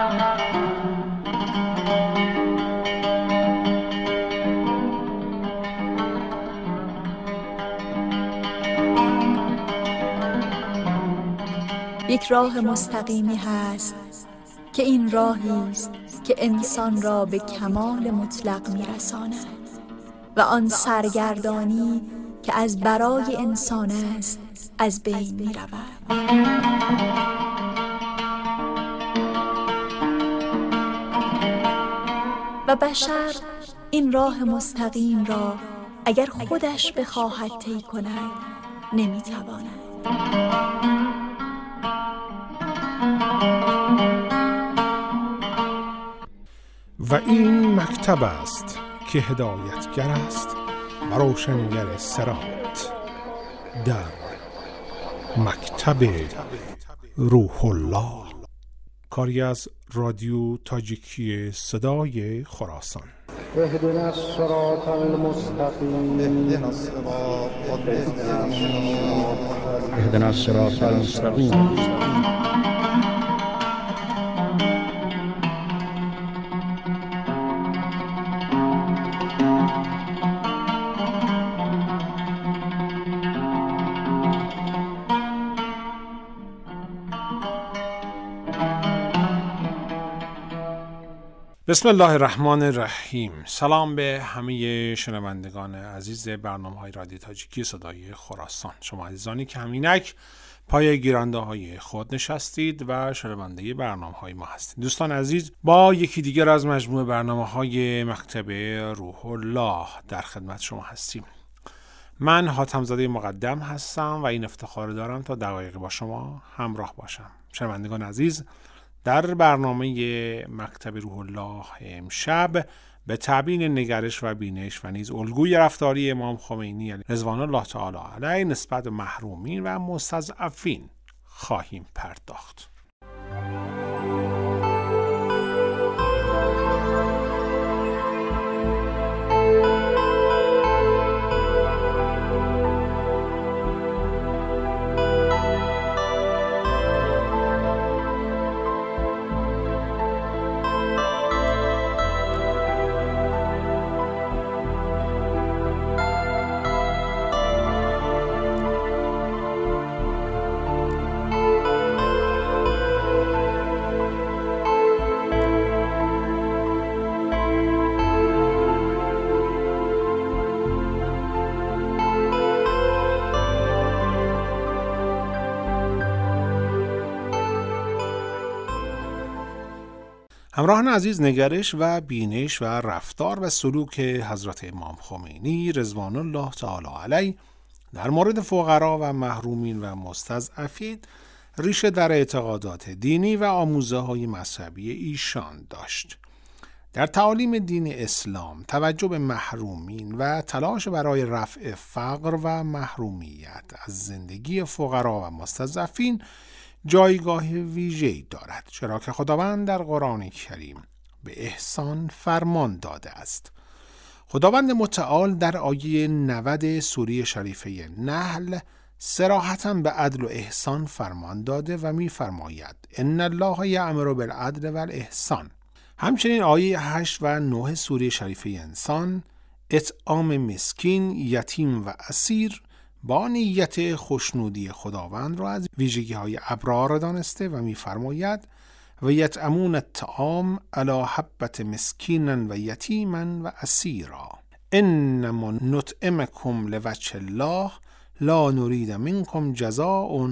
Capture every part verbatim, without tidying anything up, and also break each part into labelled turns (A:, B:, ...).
A: یک راه مستقیمی هست که این راهی است که انسان را به کمال مطلق می‌رساند و آن سرگردانی که از برای انسان است از بین می‌رود. و بشر این راه مستقیم را اگر خودش بخواهد طی کند نمی‌تواند.
B: و این مکتب است که هدایتگر است و روشنگر صراط. در مکتب روح الله، کاری از رادیو تاجیکی صدای خراسان.
C: اهدنا الصراط المستقیم اهدنا الصراط المستقیم.
B: بسم الله الرحمن الرحیم. سلام به همه شنوندگان عزیز برنامه‌های رادیو تاجیکی صدای خراسان. شما عزیزانی که همینک پای گیرنده های خود نشستید و شنونده برنامه‌های ما هستید. دوستان عزیز، با یکی دیگر از مجموعه برنامه‌های مکتب روح الله در خدمت شما هستیم. من حاتم‌زاده مقدم هستم و این افتخار دارم تا دقایقی با شما همراه باشم. شنوندگان عزیز، در برنامه مکتب روح الله امشب به تبیین نگرش و بینش و نیز الگوی رفتاری امام خمینی رضوان الله تعالی علیه نسبت به محرومین و مستضعفین خواهیم پرداخت. همراهان عزیز، نگرش و بینش و رفتار و سلوک حضرت امام خمینی رضوان الله تعالی علیه در مورد فقرا و محرومین و مستضعفین ریشه در اعتقادات دینی و آموزه های مذهبی ایشان داشت. در تعالیم دین اسلام توجه به محرومین و تلاش برای رفع فقر و محرومیت از زندگی فقرا و مستضعفین جایگاه ویژه‌ای دارد، چرا که خداوند در قرآن کریم به احسان فرمان داده است. خداوند متعال در آیه نود سوره شریفه نحل صراحتاً به عدل و احسان فرمان داده و می فرماید ان الله یأمر بالعدل والاحسان. همچنین آیه هشت و نه سوره شریفه انسان اطعام مسکین، یتیم و اسیر با نیت خوشنودی خداوند را از ویژگی‌های ابرار دانسته و می‌فرماید و یطعمون الطعام علی حبة مسکینا و یتیما و اسیرا انما نطعمکم لوجه الله لا نرید منکم جزاء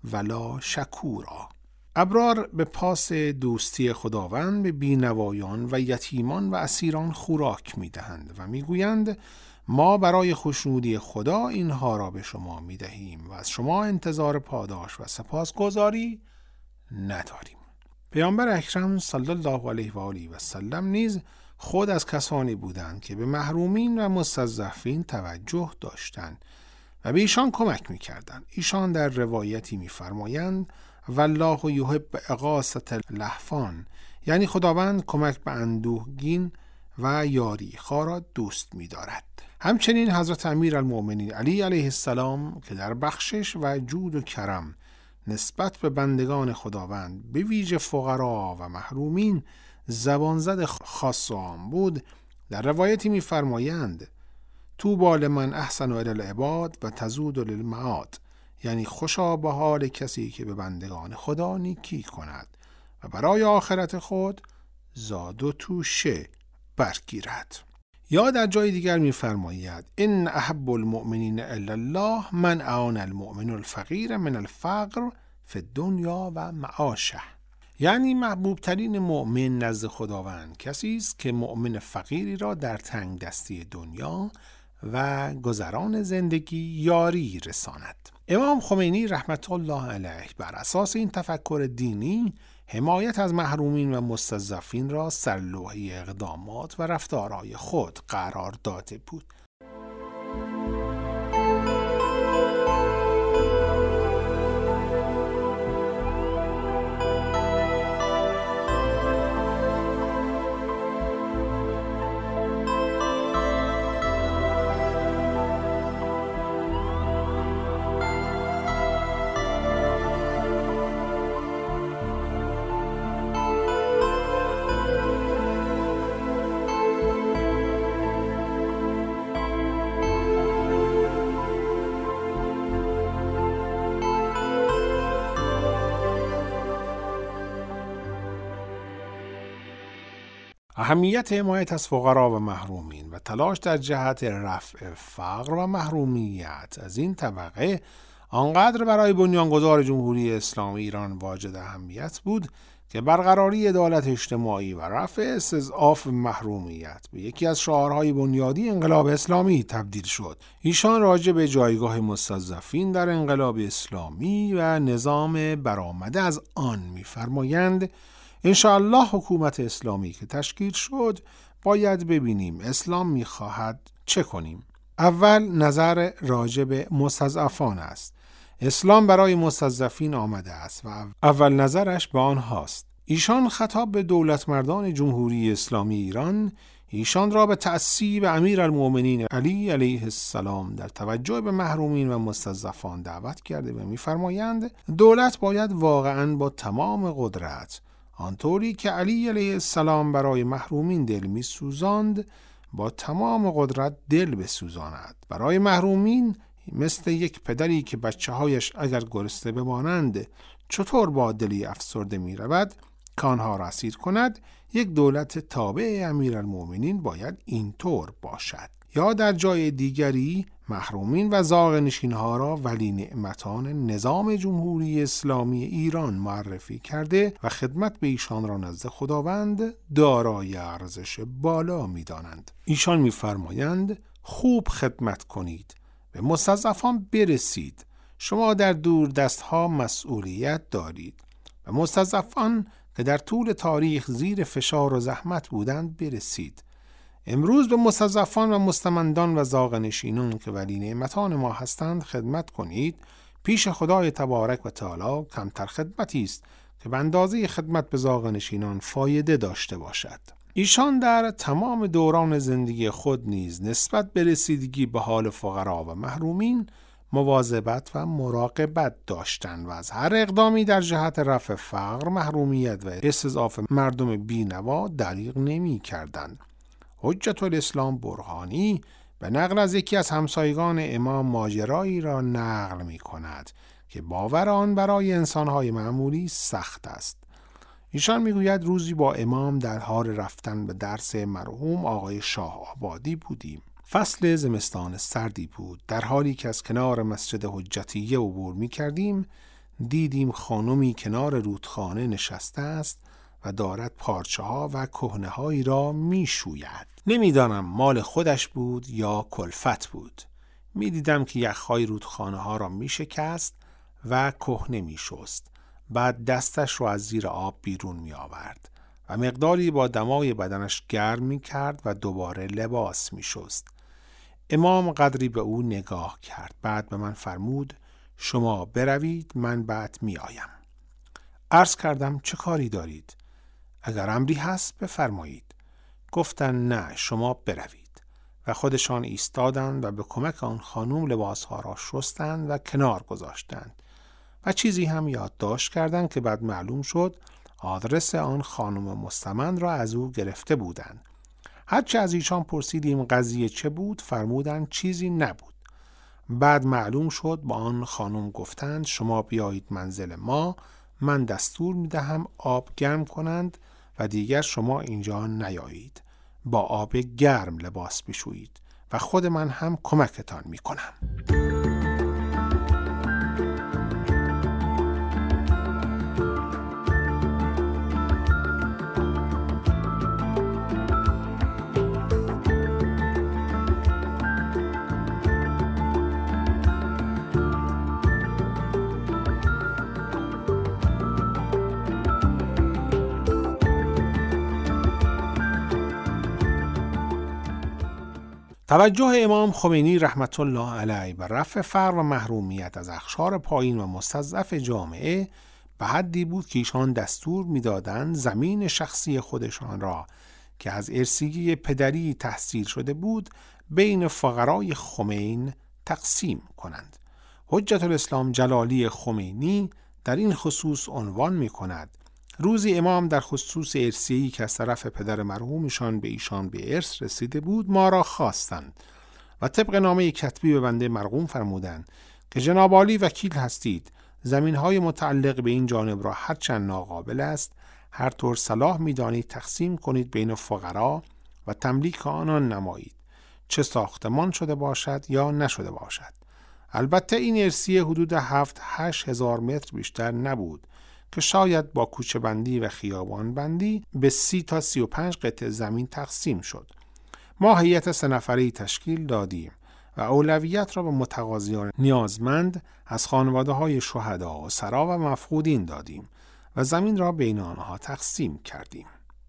B: ولا شکورا. ابرار به پاس دوستی خداوند به بینوایان و یتیمان و اسیران خوراک می‌دهند و می‌گویند ما برای خوشنودی خدا اینها را به شما می دهیم و از شما انتظار پاداش و سپاسگزاری نداریم. پیامبر اکرم صلی الله علیه و آله و سلم نیز خود از کسانی بودند که به محرومین و مستضعفین توجه داشتند و به ایشان کمک می کردند. ایشان در روایتی می فرمایند والله یحب اغاثة اللهفان، یعنی خداوند کمک به اندوهگین و یاری خواه را دوست می دارد. همچنین حضرت امیرالمؤمنین علی علیه السلام که در بخشش و جود و کرم نسبت به بندگان خداوند به ویژه فقرا و محرومین زبان زد خاص و عام بود، در روایتی می‌فرمایند طوبی لمن احسن الی العباد و تزود للمعاد، یعنی خوشا به حال کسی که به بندگان خدا نیکی کند و برای آخرت خود زاد و توشه برگیرد. یا در جای دیگر می‌فرماید ان احب المؤمنین الی الله من اعان المؤمن الفقیر من الفقر فی الدنیا و معاشه، یعنی محبوب ترین مؤمن نزد خداوند کسی است که مؤمن فقیری را در تنگ دستی دنیا و گذران زندگی یاری رساند. امام خمینی رحمت الله علیه بر اساس این تفکر دینی حمایت از محرومین و مستضعفین را سرلوحه اقدامات و رفتارهای خود قرار داده بود. اهمیت حمایت از فقرا و محرومین و تلاش در جهت رفع فقر و محرومیت از این طبقه آنقدر برای بنیانگذار جمهوری اسلامی ایران واجد اهمیت بود که برقراری عدالت اجتماعی و رفع استضعاف محرومیت به یکی از شعارهای بنیادی انقلاب اسلامی تبدیل شد. ایشان راجع به جایگاه مستضعفین در انقلاب اسلامی و نظام برآمده از آن می‌فرمایند انشاءالله حکومت اسلامی که تشکیل شد باید ببینیم اسلام میخواهد چه کنیم. اول نظر راجع به مستضعفان است. اسلام برای مستضعفین آمده است و اول نظرش به آنهاست. ایشان خطاب به دولت مردان جمهوری اسلامی ایران ایشان را به تأسیب امیرالمؤمنین علی علیه السلام در توجه به محرومین و مستضعفان دعوت کرده و میفرمایند دولت باید واقعاً با تمام قدرت آنطوری که علی علیه السلام برای محرومین دل می سوزاند با تمام قدرت دل بسوزاند. برای محرومین مثل یک پدری که بچه هایش اگر گرسنه بمانند چطور با دلی افسرده می رود که آنها را اسیر کند، یک دولت تابع امیرالمؤمنین باید اینطور باشد. یا در جای دیگری محرومین و زاغنشین‌ها را ولی نعمتان نظام جمهوری اسلامی ایران معرفی کرده و خدمت به ایشان را نزد خداوند دارای ارزش بالا می‌دانند. ایشان می‌فرمایند خوب خدمت کنید، به مستضعفان برسید. شما در دور دست‌ها مسئولیت دارید. به مستضعفان که در طول تاریخ زیر فشار و زحمت بودند برسید. امروز به مستضعفان و مستمندان و زاغنشینان که ولی نعمتان ما هستند خدمت کنید. پیش خدای تبارک و تعالی کمتر خدمتی است که به اندازه خدمت به زاغنشینان فایده داشته باشد. ایشان در تمام دوران زندگی خود نیز نسبت به رسیدگی به حال فقرا و محرومین مواظبت و مراقبت داشتند و از هر اقدامی در جهت رفع فقر، محرومیت و استضعاف مردم بی‌نوا دریغ نمی‌کردند. حجت الاسلام برهانی به نقل از یکی از همسایگان امام ماجرایی را نقل می کند که باور آن برای انسانهای معمولی سخت است. ایشان می گوید روزی با امام در حال رفتن به درس مرحوم آقای شاه آبادی بودیم. فصل زمستان سردی بود. در حالی که از کنار مسجد حجتیه عبور می کردیم دیدیم خانمی کنار رودخانه نشسته است و دارد پارچه ها و کهنه هایی را می شوید. نمیدانم مال خودش بود یا کلفت بود. می دیدم که یخهای رودخانه ها را می شکست و کهنه می شست. بعد دستش را از زیر آب بیرون می آورد و مقداری با دمای بدنش گرم می کرد و دوباره لباس می شست. امام قدری به او نگاه کرد. بعد به من فرمود شما بروید، من بعد می آیم. عرض کردم چه کاری دارید؟ اگر امری هست بفرمایید. گفتن نه، شما بروید. و خودشان ایستادند و به کمک آن خانم لباسها را شستند و کنار گذاشتند. و چیزی هم یادداشت کردند که بعد معلوم شد آدرس آن خانم مستمند را از او گرفته بودند. هرچه از ایشان پرسیدیم قضیه چه بود، فرمودند چیزی نبود. بعد معلوم شد با آن خانم گفتند شما بیایید منزل ما، من دستور میدهم آب گرم کنند و دیگر شما اینجا نیایید. با آب گرم لباس بشویید و خود من هم کمکتان میکنم. توجه امام خمینی رحمت الله علیه به رفع فقر و محرومیت از اقشار پایین و مستضعف جامعه به حدی بود که ایشان دستور می‌دادند زمین شخصی خودشان را که از ارثیه پدری تحصیل شده بود بین فقرای خمین تقسیم کنند. حجت الاسلام جلالی خمینی در این خصوص عنوان می‌کند: روزی امام در خصوص ارثیه‌ای که از طرف پدر مرحومشان به ایشان به ارث رسیده بود ما را خواستند و طبق نامه کتبی به بنده مرحوم فرمودند که جناب عالی وکیل هستید، زمین‌های متعلق به این جانب را هرچند ناقابل است هر طور صلاح می‌دانید تقسیم کنید بین فقرا و تملیک آنان نمایید، چه ساختمان شده باشد یا نشده باشد. البته این ارثیه حدود هفت هشت هزار متر بیشتر نبود که شاید با کوچه بندی و خیابان بندی به سی تا سی و پنج قطعه زمین تقسیم شد. ما هیئت سه نفره‌ای تشکیل دادیم و اولویت را به متقاضیان نیازمند از خانواده‌های شهدا و سرا و مفقودین دادیم و زمین را بین آنها تقسیم کردیم.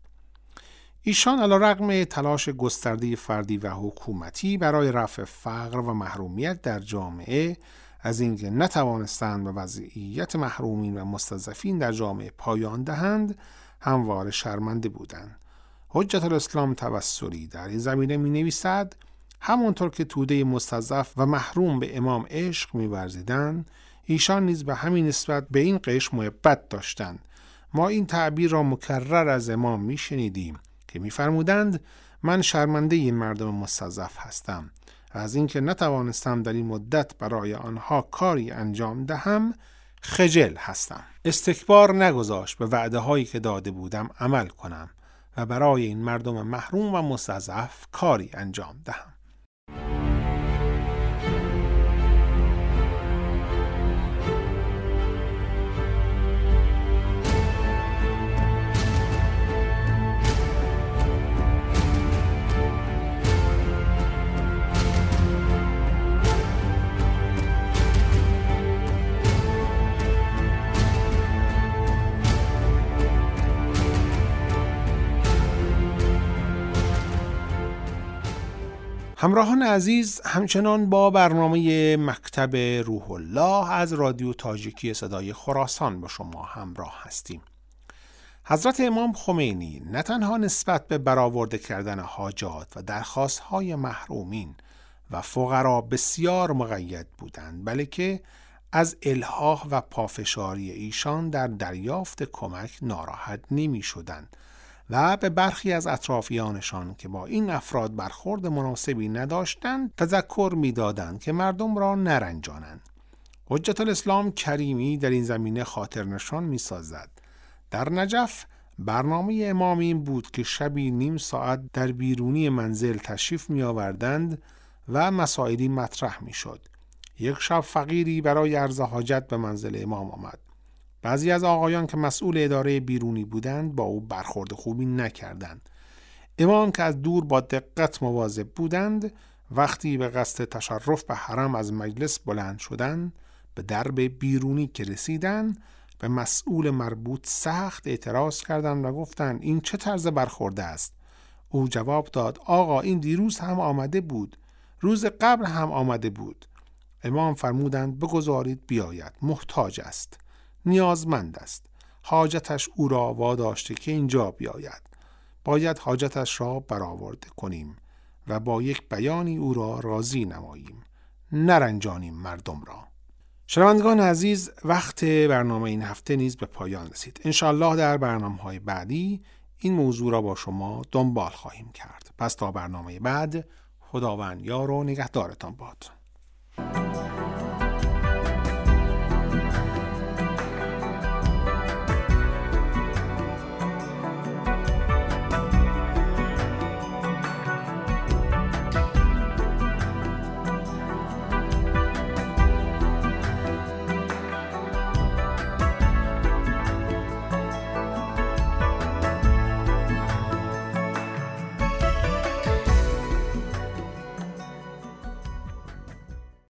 B: ایشان علیرغم تلاش گسترده فردی و حکومتی برای رفع فقر و محرومیت در جامعه از اینکه نتوانستند به وضعیت محرومین و مستضعفین در جامعه پایان دهند همواره شرمنده بودند. حجت الاسلام توسلی در این زمینه می نویسد: همانطور که توده مستضعف و محروم به امام عشق می ورزیدند، ایشان نیز به همین نسبت به این قشر محبت داشتند. ما این تعبیر را مکرر از امام می شنیدیم که می فرمودند من شرمنده این مردم مستضعف هستم و از اینکه نتوانستم در این مدت برای آنها کاری انجام دهم خجل هستم. استکبار نگذاشت به وعده هایی که داده بودم عمل کنم و برای این مردم محروم و مستضعف کاری انجام دهم. همراهان عزیز، همچنان با برنامه مکتب روح الله از رادیو تاجیکی صدای خراسان با شما همراه هستیم. حضرت امام خمینی نه تنها نسبت به برآورده کردن حاجات و درخواست‌های محرومین و فقرا بسیار مقید بودند، بلکه از الحاح و پافشاری ایشان در دریافت کمک ناراحت نمی شدند و به برخی از اطرافیانشان که با این افراد برخورد مناسبی نداشتند تذکر می دادند که مردم را نرنجانند. حجت الاسلام کریمی در این زمینه خاطر نشان می سازد. در نجف برنامه امام این بود که شبی نیم ساعت در بیرونی منزل تشریف می آوردند و مسائلی مطرح می شد. یک شب فقیری برای عرض حاجت به منزل امام آمد. بعضی از آقایان که مسئول اداره بیرونی بودند با او برخورد خوبی نکردند. امام که از دور با دقت مواظب بودند، وقتی به قصد تشرف به حرم از مجلس بلند شدند، به درب بیرونی که رسیدند به مسئول مربوط سخت اعتراض کردند و گفتند این چه طرز برخورده است؟ او جواب داد آقا این دیروز هم آمده بود، روز قبل هم آمده بود. امام فرمودند بگذارید بیاید، محتاج است، نیازمند است، حاجتش او را واداشته که اینجا بیاید، باید حاجتش را برآورده کنیم و با یک بیانی او را راضی نماییم، نرنجانیم مردم را. شنوندگان عزیز، وقت برنامه این هفته نیز به پایان رسید. انشالله در برنامه‌های بعدی این موضوع را با شما دنبال خواهیم کرد. پس تا برنامه بعد، خداوند یار و نگهدارتان باد.